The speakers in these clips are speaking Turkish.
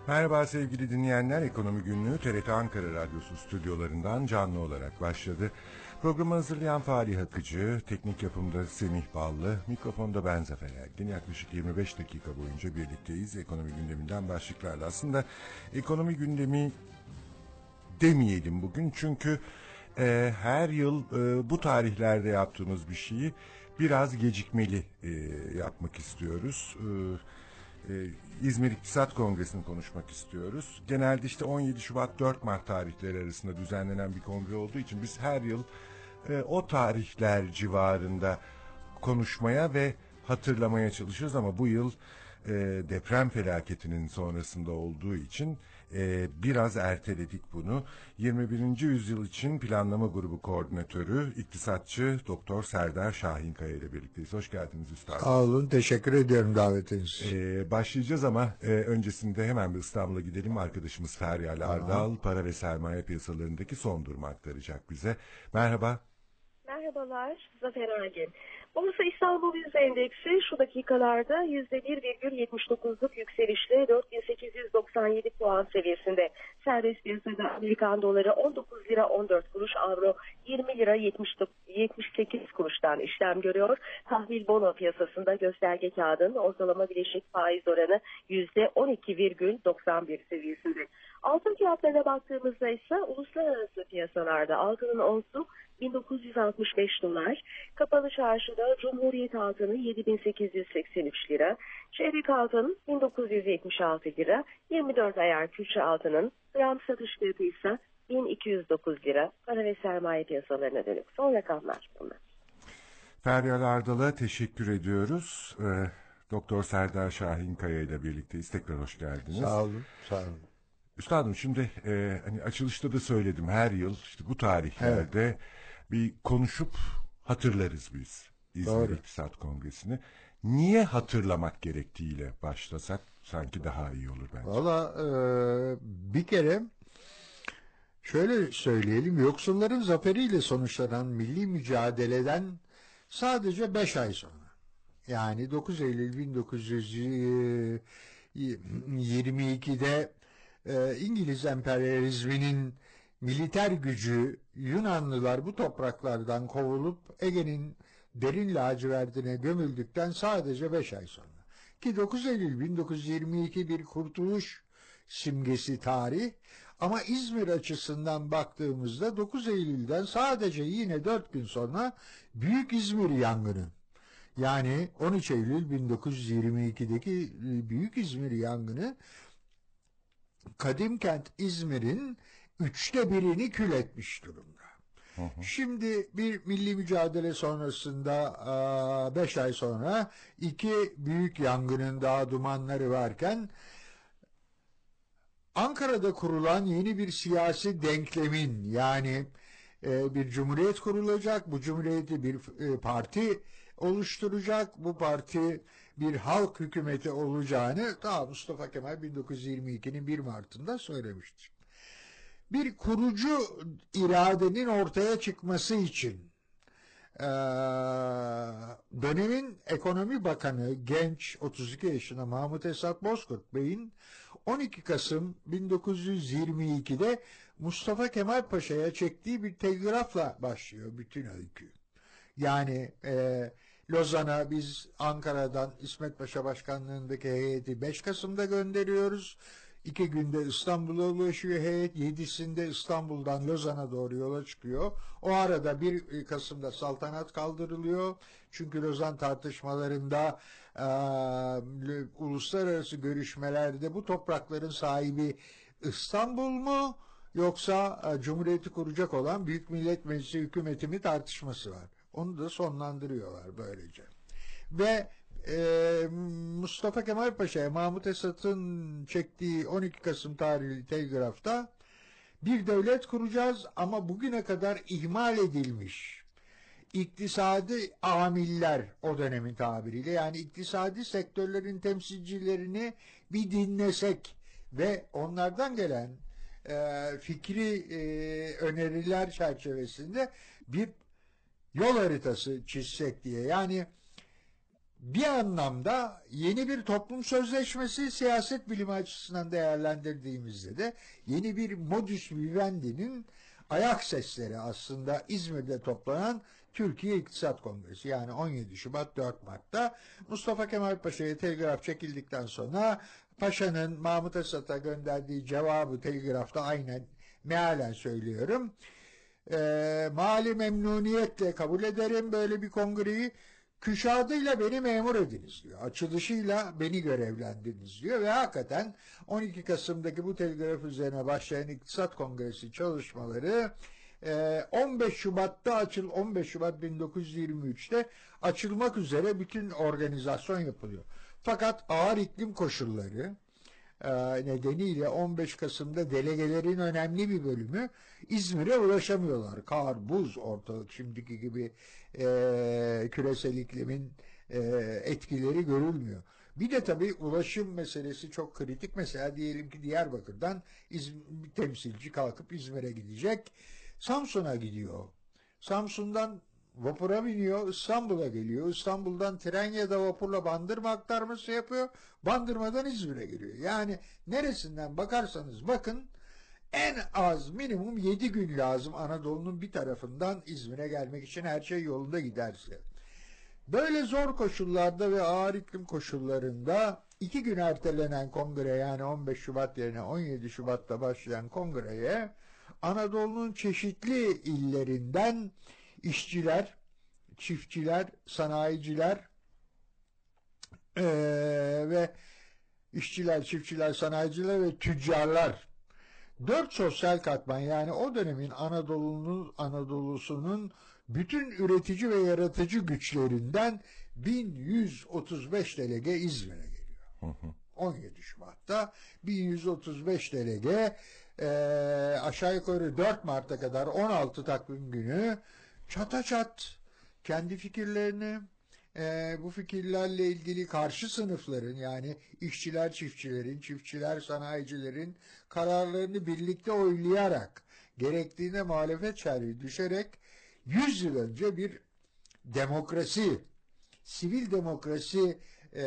Merhaba sevgili dinleyenler, Ekonomi Günlüğü TRT Ankara Radyosu stüdyolarından canlı olarak başladı. Programı hazırlayan Fahri Akıcı, teknik yapımda Semih Ballı, mikrofonda ben Zafer Ergin. Yaklaşık 25 dakika boyunca birlikteyiz. Ekonomi gündeminden başlıklarla. Aslında ekonomi gündemi demeyelim bugün çünkü her yıl bu tarihlerde yaptığımız bir şeyi biraz gecikmeli yapmak istiyoruz. İzmir İktisat Kongresi'ni konuşmak istiyoruz. Genelde işte 17 Şubat 4 Mart tarihleri arasında düzenlenen bir kongre olduğu için biz her yıl o tarihler civarında konuşmaya ve hatırlamaya çalışıyoruz ama bu yıl deprem felaketinin sonrasında olduğu için biraz erteledik bunu. 21. yüzyıl için planlama grubu koordinatörü, iktisatçı Doktor Serdar Şahinkaya ile birlikteyiz. Hoş geldiniz üstadım. Sağ olun, teşekkür ediyorum davetiniz. Başlayacağız ama öncesinde hemen bir İstanbul'a gidelim. Arkadaşımız Feryal Ardal para ve sermaye piyasalarındaki son durumu aktaracak bize. Merhaba. Merhabalar, Zafer Ergin. Borsa İstanbul Yüzde Endeksi şu dakikalarda %1,79'luk yükselişle 4897 puan seviyesinde. Serbest piyasada Amerikan doları 19 lira 14 kuruş, avro 20 lira 78 kuruştan işlem görüyor. Tahvil bono piyasasında gösterge kağıdın ortalama bileşik faiz oranı %12,91 seviyesinde. Altın fiyatlarına baktığımızda ise uluslararası piyasalarda altının onsu 1965 dolar, kapalı çarşıda Cumhuriyet altını 7883 lira, çeyrek altın 1976 lira, 24 ayar külçe altının gram satış fiyatı ise 1209 lira. Para ve sermaye piyasalarına dönük son rakamlar bunlar. Feryal Ardal'a teşekkür ediyoruz. Doktor Serdar Şahinkaya ile birlikteyiz. Tekrar hoş geldiniz. Sağ olun, sağ olun. Üstadım şimdi hani açılışta da söyledim, her yıl işte bu tarihlerde bir konuşup hatırlarız biz İzmir İktisat Kongresi'ni. Niye hatırlamak gerektiğiyle başlasak sanki daha iyi olur bence. Valla bir kere şöyle söyleyelim, yoksulların zaferiyle sonuçlanan milli mücadeleden sadece 5 ay sonra, yani 9 Eylül 1922'de İngiliz emperyalizminin militer gücü Yunanlılar bu topraklardan kovulup Ege'nin derin lacivertine gömüldükten sadece 5 ay sonra. Ki 9 Eylül 1922 bir kurtuluş simgesi tarih, ama İzmir açısından baktığımızda 9 Eylül'den sadece yine 4 gün sonra Büyük İzmir yangını, yani 13 Eylül 1922'deki Büyük İzmir yangını Kadimkent İzmir'in 1/3'ünü kül etmiş durumda. Şimdi bir milli mücadele sonrasında 5 ay sonra 2 büyük yangının daha dumanları varken Ankara'da kurulan yeni bir siyasi denklemin, yani bir cumhuriyet kurulacak, bu cumhuriyeti bir parti oluşturacak, bu parti bir halk hükümeti olacağını daha Mustafa Kemal 1922'nin 1 Mart'ında söylemiştir. Bir kurucu iradenin ortaya çıkması için dönemin ekonomi bakanı genç 32 yaşında Mahmut Esat Bozkurt Bey'in 12 Kasım 1922'de Mustafa Kemal Paşa'ya çektiği bir telgrafla başlıyor bütün öykü. Yani Lozan'a biz Ankara'dan İsmet Paşa başkanlığındaki heyeti 5 Kasım'da gönderiyoruz. 2 günde İstanbul'a ulaşıyor heyet. 7'sinde İstanbul'dan Lozan'a doğru yola çıkıyor. O arada 1 Kasım'da saltanat kaldırılıyor. Çünkü Lozan tartışmalarında uluslararası görüşmelerde bu toprakların sahibi İstanbul mu yoksa Cumhuriyeti kuracak olan Büyük Millet Meclisi hükümeti mi tartışması var. Onu da sonlandırıyorlar böylece. Ve Mustafa Kemal Paşa'ya Mahmut Esat'ın çektiği 12 Kasım tarihli telgrafta bir devlet kuracağız ama bugüne kadar ihmal edilmiş iktisadi amiller, o dönemin tabiriyle, yani iktisadi sektörlerin temsilcilerini bir dinlesek ve onlardan gelen fikri öneriler çerçevesinde bir yol haritası çizsek diye. Yani bir anlamda yeni bir toplum sözleşmesi, siyaset bilimi açısından değerlendirdiğimizde de yeni bir modus vivendi'nin ayak sesleri aslında İzmir'de toplanan Türkiye İktisat Kongresi. Yani 17 Şubat 4 Mart'ta Mustafa Kemal Paşa'ya telgraf çekildikten sonra Paşa'nın Mahmut Esat'a gönderdiği cevabı telgrafta aynen mealen söylüyorum. Mali memnuniyetle kabul ederim böyle bir kongreyi. Küşadıyla beni memur ediniz diyor. Açılışıyla beni görevlendiriniz diyor. Ve hakikaten 12 Kasım'daki bu telgraf üzerine başlayan İktisat Kongresi çalışmaları 15 Şubat 1923'te açılmak üzere bütün organizasyon yapılıyor. Fakat ağır iklim koşulları nedeniyle 15 Kasım'da delegelerin önemli bir bölümü İzmir'e ulaşamıyorlar. Kar, buz, ortalık şimdiki gibi küresel iklimin etkileri görülmüyor. Bir de tabii ulaşım meselesi çok kritik. Mesela diyelim ki Diyarbakır'dan bir temsilci kalkıp İzmir'e gidecek. Samsun'a gidiyor. Samsun'dan vapura biniyor, İstanbul'a geliyor. İstanbul'dan tren ya da vapurla Bandırma aktarması yapıyor. Bandırma'dan İzmir'e geliyor. Yani neresinden bakarsanız bakın en az minimum 7 gün lazım Anadolu'nun bir tarafından İzmir'e gelmek için, her şey yolunda giderse. Böyle zor koşullarda ve ağır iklim koşullarında 2 gün ertelenen kongre, yani 15 Şubat yerine 17 Şubat'ta başlayan kongreye Anadolu'nun çeşitli illerinden işçiler, çiftçiler, sanayiciler ve sanayiciler ve tüccarlar, 4 sosyal katman, yani o dönemin Anadolu'sunun bütün üretici ve yaratıcı güçlerinden 1135 delege İzmir'e geliyor. 17 Şubat'ta 1135 delege aşağı yukarı 4 Mart'a kadar 16 takvim günü çataçat kendi fikirlerini, bu fikirlerle ilgili karşı sınıfların, yani işçiler çiftçilerin, çiftçiler sanayicilerin kararlarını birlikte oylayarak, gerektiğinde muhalefet şerhi düşerek 100 yıl önce bir demokrasi, sivil demokrasi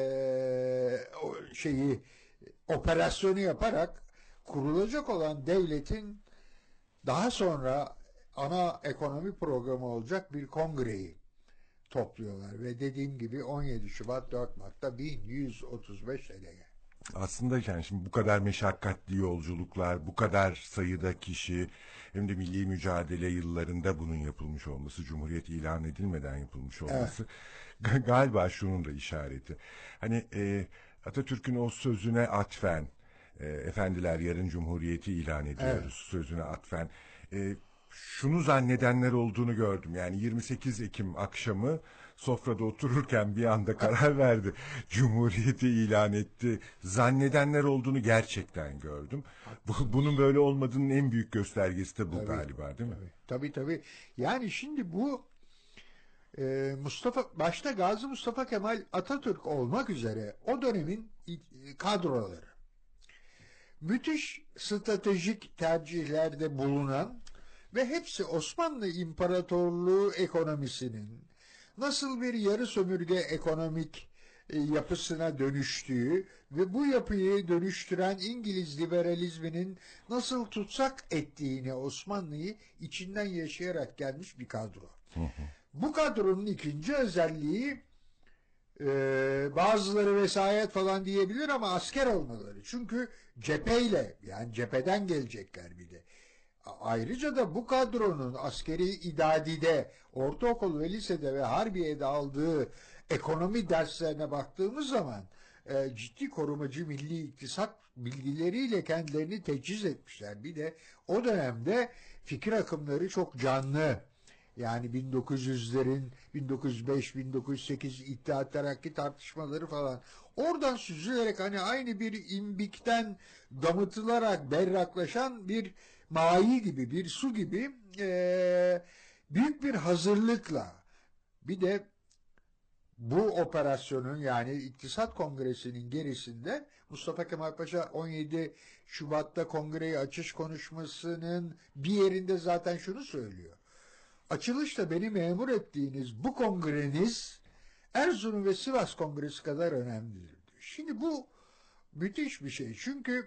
operasyonu yaparak kurulacak olan devletin daha sonra ana ekonomi programı olacak bir kongreyi topluyorlar ve dediğim gibi 17 Şubat 4 Mart'ta 1135 delege. Aslında yani şimdi bu kadar meşakkatli yolculuklar, bu kadar sayıda kişi, hem de milli mücadele yıllarında bunun yapılmış olması, Cumhuriyet ilan edilmeden yapılmış olması, galiba şunun da işareti. Hani Atatürk'ün o sözüne atfen, efendiler yarın Cumhuriyeti ilan ediyoruz sözüne atfen, şunu zannedenler olduğunu gördüm. Yani 28 Ekim akşamı sofrada otururken bir anda karar verdi, Cumhuriyeti ilan etti zannedenler olduğunu gerçekten gördüm. Bunun böyle olmadığının en büyük göstergesi de bu galiba, değil mi? Tabii. Yani şimdi bu başta Gazi Mustafa Kemal Atatürk olmak üzere o dönemin kadroları müthiş stratejik tercihlerde bulunan ve hepsi Osmanlı İmparatorluğu ekonomisinin nasıl bir yarı sömürge ekonomik yapısına dönüştüğü ve bu yapıyı dönüştüren İngiliz liberalizminin nasıl tutsak ettiğini, Osmanlı'yı içinden yaşayarak gelmiş bir kadro. Bu kadronun ikinci özelliği, bazıları vesayet falan diyebilir ama asker olmaları. Çünkü cepheyle, yani cepheden gelecekler bir de. Ayrıca da bu kadronun askeri idadide, ortaokul ve lisede ve harbiye'de aldığı ekonomi derslerine baktığımız zaman ciddi korumacı milli iktisat bilgileriyle kendilerini teçhiz etmişler. Bir de o dönemde fikir akımları çok canlı. Yani 1900'lerin 1905-1908 İttihat Terakki tartışmaları falan. Oradan süzülerek hani aynı bir imbikten damıtılarak berraklaşan bir mayi gibi, bir su gibi büyük bir hazırlıkla, bir de bu operasyonun, yani İktisat Kongresi'nin gerisinde Mustafa Kemal Paşa 17 Şubat'ta kongreyi açış konuşmasının bir yerinde zaten şunu söylüyor: açılışta beni memur ettiğiniz bu kongreniz Erzurum ve Sivas Kongresi kadar önemlidir diyor. Şimdi bu müthiş bir şey. Çünkü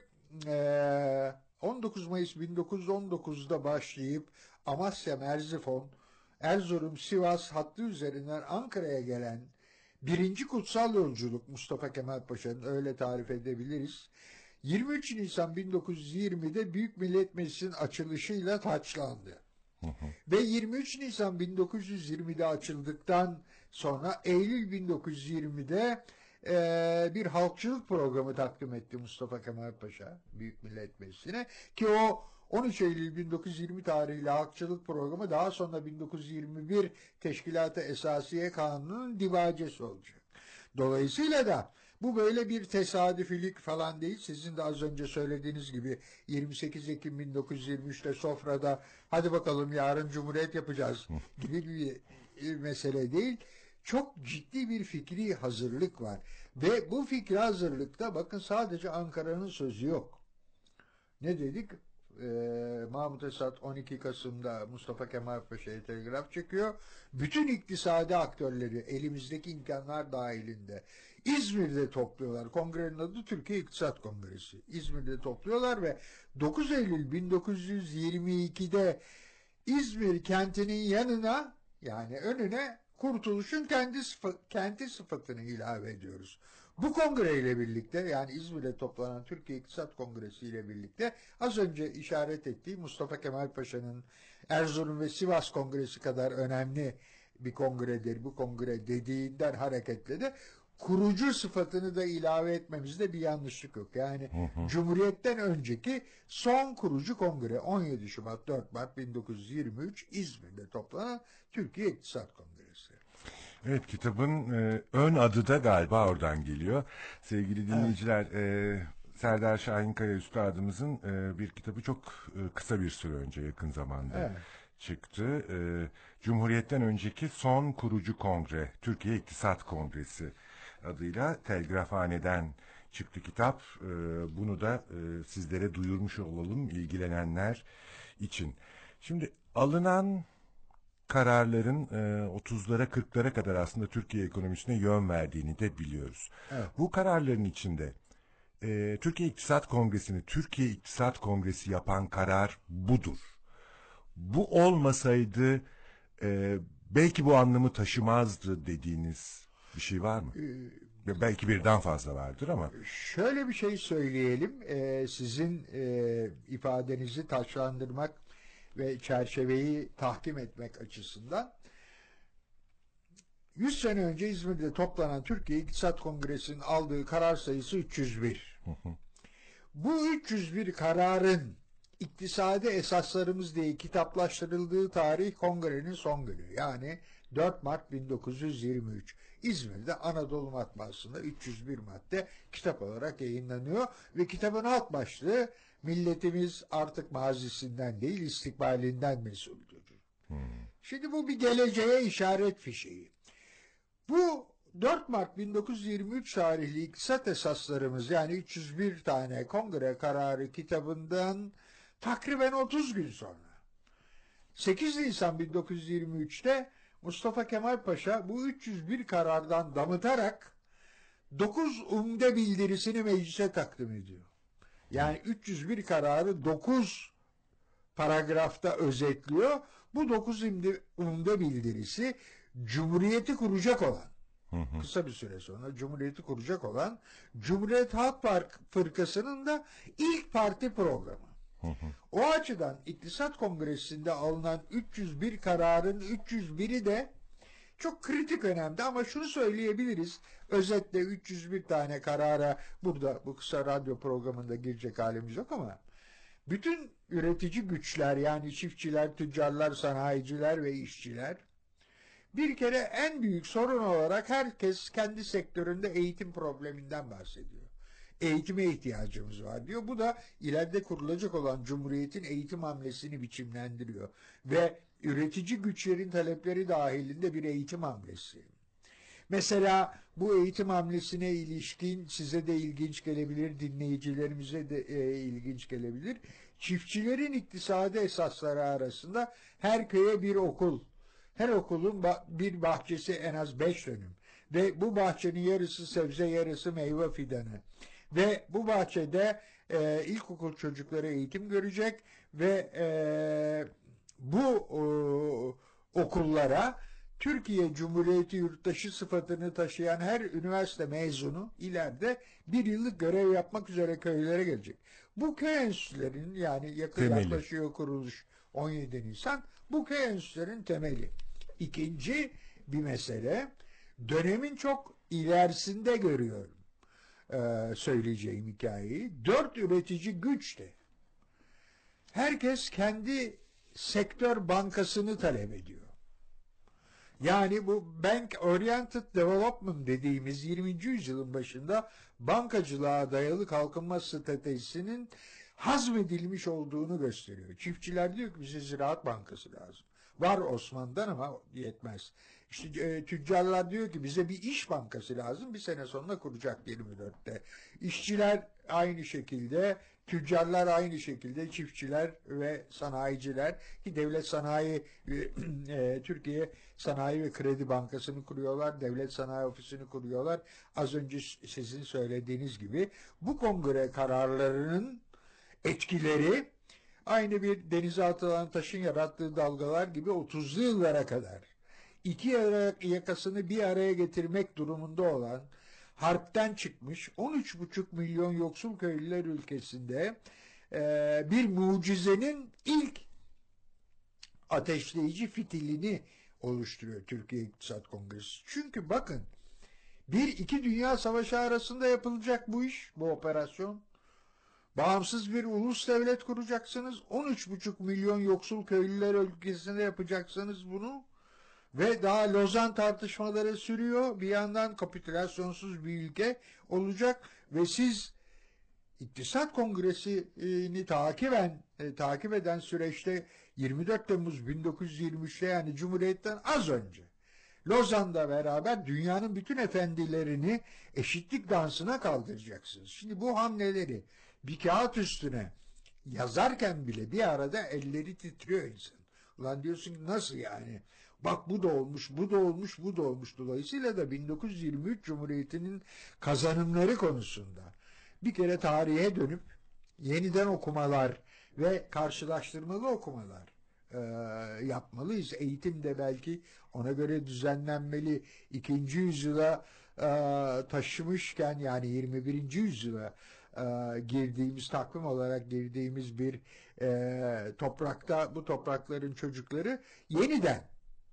19 Mayıs 1919'da başlayıp Amasya, Merzifon, Erzurum, Sivas hattı üzerinden Ankara'ya gelen birinci kutsal yolculuk Mustafa Kemal Paşa'nın, öyle tarif edebiliriz. 23 Nisan 1920'de Büyük Millet Meclisi'nin açılışıyla taçlandı. Ve 23 Nisan 1920'de açıldıktan sonra Eylül 1920'de bir halkçılık programı takdim etti Mustafa Kemal Paşa Büyük Millet Meclisi'ne, ki o 13 Eylül 1920 tarihli halkçılık programı daha sonra 1921 Teşkilat-ı Esasiye Kanunu'nun dibacesi olacak. Dolayısıyla da bu böyle bir tesadüfilik falan değil. Sizin de az önce söylediğiniz gibi 28 Ekim 1923'te sofrada hadi bakalım yarın Cumhuriyet yapacağız gibi bir mesele değil. Çok ciddi bir fikri hazırlık var. Ve bu fikri hazırlıkta bakın sadece Ankara'nın sözü yok. Ne dedik? Mahmut Esat 12 Kasım'da Mustafa Kemal Paşa'ya telgraf çekiyor. Bütün iktisadi aktörleri elimizdeki imkanlar dahilinde İzmir'de topluyorlar. Kongrenin adı Türkiye İktisat Kongresi. İzmir'de topluyorlar ve 9 Eylül 1922'de İzmir kentinin yanına, yani önüne, Kurtuluş'un kenti sıfatını ilave ediyoruz. Bu kongreyle birlikte, yani İzmir'de toplanan Türkiye İktisat Kongresi ile birlikte az önce işaret ettiğim Mustafa Kemal Paşa'nın Erzurum ve Sivas Kongresi kadar önemli bir kongredir bu kongre dediğinden hareketle de kurucu sıfatını da ilave etmemizde bir yanlışlık yok. Yani Cumhuriyet'ten önceki son kurucu kongre 17 Şubat 4 Mart 1923 İzmir'de toplanan Türkiye İktisat Kongresi. Evet, kitabın ön adı da galiba oradan geliyor. Sevgili dinleyiciler, Serdar Şahinkaya Üstadımızın bir kitabı çok kısa bir süre önce, yakın zamanda çıktı. Cumhuriyet'ten önceki son kurucu kongre, Türkiye İktisat Kongresi adıyla Telgrafhane'den çıktı kitap. Bunu da sizlere duyurmuş olalım, ilgilenenler için. Şimdi alınan kararların 30'lara 40'lara kadar aslında Türkiye ekonomisine yön verdiğini de biliyoruz. Evet. Bu kararların içinde Türkiye İktisat Kongresi'ni Türkiye İktisat Kongresi yapan karar budur. Bu olmasaydı belki bu anlamı taşımazdı dediğiniz bir şey var mı? Belki birden fazla vardır ama. Şöyle bir şey söyleyelim. Sizin ifadenizi taçlandırmak ve çerçeveyi tahkim etmek açısından 100 sene önce İzmir'de toplanan Türkiye İktisat Kongresi'nin aldığı karar sayısı 301. Bu 301 kararın iktisadi esaslarımız diye kitaplaştırıldığı tarih kongrenin son günü. Yani 4 Mart 1923. İzmir'de Anadolu Matbaası'nda 301 madde kitap olarak yayınlanıyor ve kitabın alt başlığı milletimiz artık mazisinden değil istikbalinden mesuldür. Şimdi bu bir geleceğe işaret fişeği. Bu 4 Mart 1923 tarihli iktisat esaslarımız, yani 301 tane kongre kararı kitabından takriben 30 gün sonra 8 Nisan 1923'te Mustafa Kemal Paşa bu 301 karardan damıtarak 9 umde bildirisini meclise takdim ediyor. Yani 301 kararı 9 paragrafta özetliyor. Bu 9 umde bildirisi Cumhuriyeti kuracak olan, kısa bir süre sonra Cumhuriyeti kuracak olan Cumhuriyet Halk Fırkası'nın da ilk parti programı. O açıdan İktisat Kongresi'nde alınan 301 kararın 301'i de çok kritik önemli, ama şunu söyleyebiliriz. Özetle 301 tane karara burada bu kısa radyo programında girecek halimiz yok, ama bütün üretici güçler, yani çiftçiler, tüccarlar, sanayiciler ve işçiler, bir kere en büyük sorun olarak herkes kendi sektöründe eğitim probleminden bahsediyor. Eğitime ihtiyacımız var diyor. Bu da ileride kurulacak olan Cumhuriyet'in eğitim hamlesini biçimlendiriyor. Ve üretici güçlerin talepleri dahilinde bir eğitim hamlesi. Mesela bu eğitim hamlesine ilişkin size de ilginç gelebilir, dinleyicilerimize de ilginç gelebilir. Çiftçilerin iktisadi esasları arasında her köye bir okul, her okulun bir bahçesi en az 5 dönüm Ve bu bahçenin yarısı sebze, yarısı meyve fidanı. Ve bu bahçede ilkokul çocukları eğitim görecek ve bu okullara Türkiye Cumhuriyeti yurttaşı sıfatını taşıyan her üniversite mezunu ileride bir yıllık görev yapmak üzere köylere gelecek. Bu köy enstitülerinin, yani yaklaşıyor kuruluş 17 Nisan, bu köy enstitülerinin temeli. İkinci bir mesele, dönemin çok ilerisinde görüyorum söyleyeceğim hikayeyi. 4 üretici güçte. Herkes kendi sektör bankasını talep ediyor. Yani bu Bank Oriented Development dediğimiz 20. yüzyılın başında bankacılığa dayalı kalkınma stratejisinin hazmedilmiş olduğunu gösteriyor. Çiftçiler diyor ki bize Ziraat Bankası lazım. Var Osmanlı'dan ama yetmez. İşte tüccarlar diyor ki bize bir iş bankası lazım. Bir sene sonra kuracak 24'te. İşçiler aynı şekilde, tüccarlar aynı şekilde, çiftçiler ve sanayiciler ki devlet sanayi Türkiye Sanayi ve Kredi Bankası'nı kuruyorlar. Devlet Sanayi Ofisi'ni kuruyorlar. Az önce sizin söylediğiniz gibi bu kongre kararlarının etkileri aynı bir denize atılan taşın yarattığı dalgalar gibi 30'lu yıllara kadar iki yakasını bir araya getirmek durumunda olan, harpten çıkmış 13,5 milyon yoksul köylüler ülkesinde bir mucizenin ilk ateşleyici fitilini oluşturuyor Türkiye İktisat Kongresi. Çünkü bakın, iki dünya savaşı arasında yapılacak bu iş, bu operasyon. Bağımsız bir ulus devlet kuracaksınız. 13,5 milyon yoksul köylüler ülkesinde yapacaksınız bunu. Ve daha Lozan tartışmaları sürüyor. Bir yandan kapitülasyonsuz bir ülke olacak ve siz İktisat Kongresi'ni takip eden süreçte 24 Temmuz 1923'te, yani Cumhuriyet'ten az önce Lozan'da beraber dünyanın bütün efendilerini eşitlik dansına kaldıracaksınız. Şimdi bu hamleleri bir kağıt üstüne yazarken bile bir arada elleri titriyor insan. Ulan diyorsun ki nasıl yani? Bak bu da olmuş, bu da olmuş, bu da olmuş. Dolayısıyla da 1923 Cumhuriyeti'nin kazanımları konusunda bir kere tarihe dönüp yeniden okumalar ve karşılaştırmalı okumalar yapmalıyız. Eğitim de belki ona göre düzenlenmeli. 2. yüzyıla taşımışken, yani 21. yüzyıla girdiğimiz, takvim olarak girdiğimiz bir toprakta, bu toprakların çocukları yeniden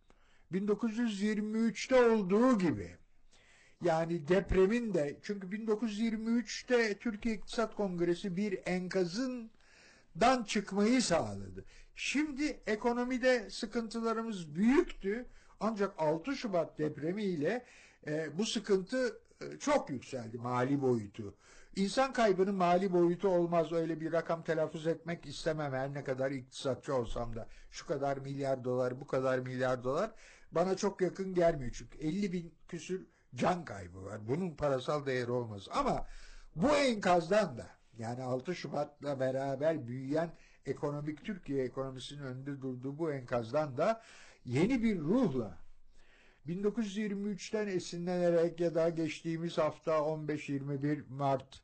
1923'te olduğu gibi, yani depremin de, çünkü 1923'te Türkiye İktisat Kongresi bir enkazından çıkmayı sağladı. Şimdi ekonomide sıkıntılarımız büyüktü, ancak 6 Şubat depremiyle bu sıkıntı çok yükseldi, mali boyutu. İnsan kaybının mali boyutu olmaz, öyle bir rakam telaffuz etmek istemem her ne kadar iktisatçı olsam da. Şu kadar milyar dolar, bu kadar milyar dolar bana çok yakın gelmiyor, çünkü 50 bin küsür can kaybı var. Bunun parasal değeri olmaz. Ama bu enkazdan da, yani 6 Şubat'la beraber büyüyen Türkiye ekonomisinin önünde durduğu bu enkazdan da yeni bir ruhla 1923'ten esinlenerek ya da geçtiğimiz hafta 15-21 Mart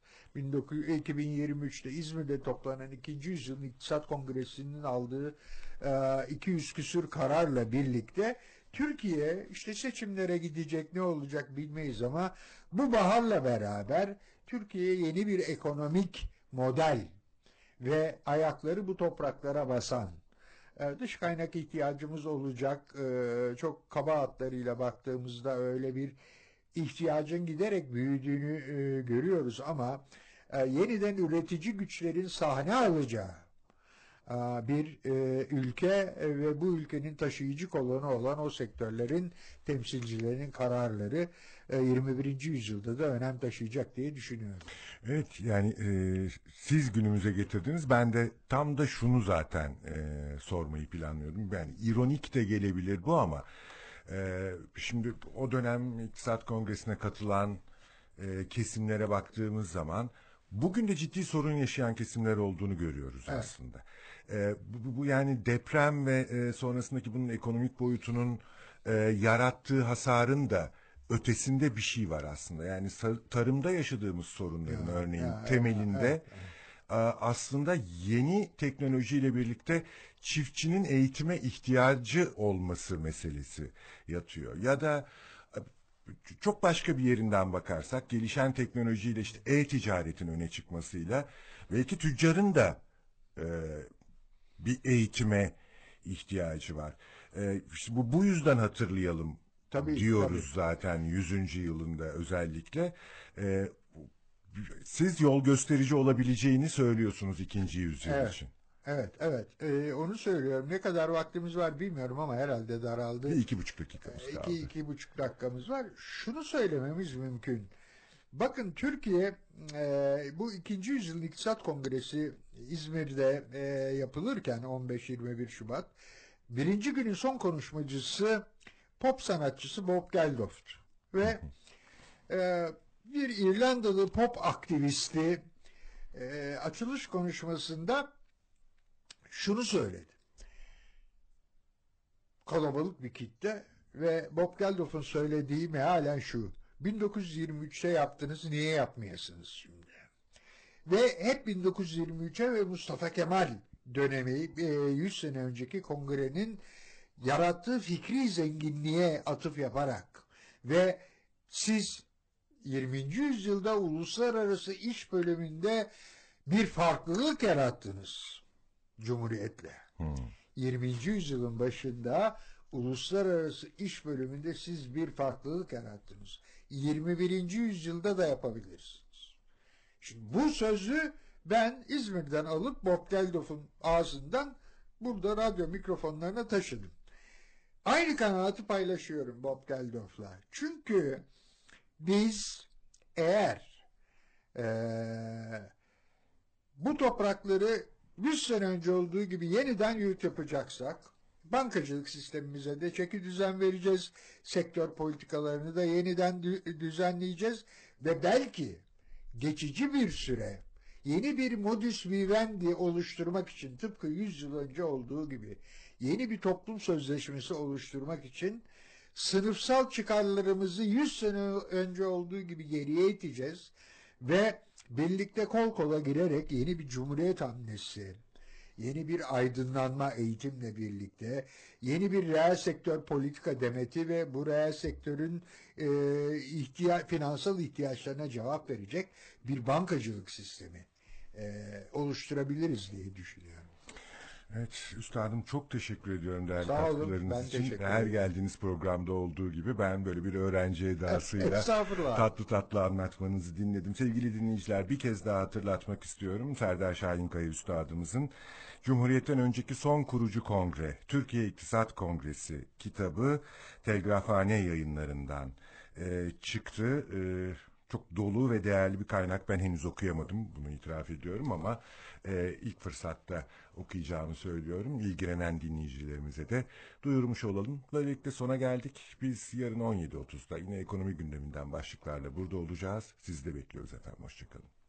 2023'te İzmir'de toplanan 2. Yüzyılın İktisat Kongresi'nin aldığı 200 küsür kararla birlikte Türkiye işte seçimlere gidecek, ne olacak bilmeyiz ama bu baharla beraber Türkiye yeni bir ekonomik model ve ayakları bu topraklara basan, dış kaynak ihtiyacımız olacak. Çok kaba hatlarıyla baktığımızda öyle bir ihtiyacın giderek büyüdüğünü görüyoruz ama yeniden üretici güçlerin sahne alacağı bir ülke ve bu ülkenin taşıyıcı kolonu olan o sektörlerin temsilcilerinin kararları 21. yüzyılda da önem taşıyacak diye düşünüyorum. Evet, yani siz günümüze getirdiniz. Ben de tam da şunu zaten sormayı planlıyordum. Yani ironik de gelebilir bu ama şimdi o dönem İktisat Kongresi'ne katılan kesimlere baktığımız zaman bugün de ciddi sorun yaşayan kesimler olduğunu görüyoruz aslında. Bu yani deprem ve sonrasındaki bunun ekonomik boyutunun yarattığı hasarın da ötesinde bir şey var aslında. Yani tarımda yaşadığımız sorunların örneğin ya, temelinde evet. aslında yeni teknolojiyle birlikte çiftçinin eğitime ihtiyacı olması meselesi yatıyor. Ya da çok başka bir yerinden bakarsak gelişen teknolojiyle işte e-ticaretin öne çıkmasıyla belki tüccarın da e, bir eğitime ihtiyacı var. İşte bu yüzden hatırlayalım Tabii, tabii. diyoruz zaten 100. yılında özellikle. E, Siz yol gösterici olabileceğini söylüyorsunuz ikinci yüzyıl Evet. için. Evet, evet. Onu söylüyorum. Ne kadar vaktimiz var bilmiyorum ama herhalde Bir daraldı. 2,5 dakikamız kaldı. 2,5 dakikamız var. Şunu söylememiz mümkün. Bakın Türkiye bu ikinci yüzyılın İktisat Kongresi İzmir'de yapılırken 15-21 Şubat birinci günün son konuşmacısı pop sanatçısı Bob Geldof ve e, bir İrlandalı pop aktivisti açılış konuşmasında şunu söyledi. Kalabalık bir kitle ve Bob Geldof'un söylediği mealen şu: 1923'te yaptınız, niye yapmayasınız şimdi? Ve hep 1923'e ve Mustafa Kemal dönemi 100 sene önceki kongrenin yarattığı fikri zenginliğe atıf yaparak ve siz 20. yüzyılda uluslararası iş bölümünde bir farklılık yarattınız Cumhuriyet'le. 20. yüzyılın başında uluslararası iş bölümünde siz bir farklılık yarattınız. 21. yüzyılda da yapabilirsiniz. Şimdi bu sözü ben İzmir'den alıp Bob Geldof'un ağzından burada radyo mikrofonlarına taşıdım. Aynı kanaati paylaşıyorum Bob Geldof'la. Çünkü biz eğer bu toprakları 100 sene önce olduğu gibi yeniden yurt yapacaksak, bankacılık sistemimize de çeki düzen vereceğiz, sektör politikalarını da yeniden düzenleyeceğiz ve belki geçici bir süre yeni bir modus vivendi oluşturmak için, tıpkı 100 yıl önce olduğu gibi yeni bir toplum sözleşmesi oluşturmak için sınıfsal çıkarlarımızı 100 sene önce olduğu gibi geriye iteceğiz ve birlikte kol kola girerek yeni bir cumhuriyet hamlesi, yeni bir aydınlanma eğitimle birlikte yeni bir reel sektör politika demeti ve bu reel sektörün finansal ihtiyaçlarına cevap verecek bir bankacılık sistemi oluşturabiliriz diye düşünüyorum. Evet üstadım, çok teşekkür ediyorum değerli Sağ olun, katkılarınız ben için. teşekkür Her ederim. geldiğiniz programda olduğu gibi ben böyle bir öğrenci edasıyla Estağfurullah. tatlı tatlı anlatmanızı dinledim. Sevgili dinleyiciler, bir kez daha hatırlatmak istiyorum. Serdar Şahinkaya üstadımızın Cumhuriyet'ten önceki son kurucu kongre, Türkiye İktisat Kongresi kitabı Telgrafhane Yayınlarından çıktı. Çok dolu ve değerli bir kaynak. Ben henüz okuyamadım, bunu itiraf ediyorum ama ilk fırsatta okuyacağımı söylüyorum. İlgilenen dinleyicilerimize de duyurmuş olalım. Böylelikle sona geldik. Biz yarın 17.30'da yine ekonomi gündeminden başlıklarla burada olacağız. Sizi de bekliyoruz efendim. Hoşçakalın.